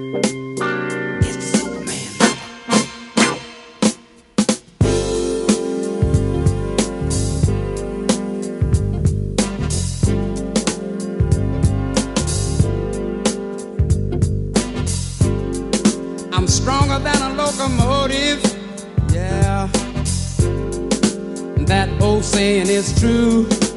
I'm stronger than a locomotive, yeah. That old saying is true.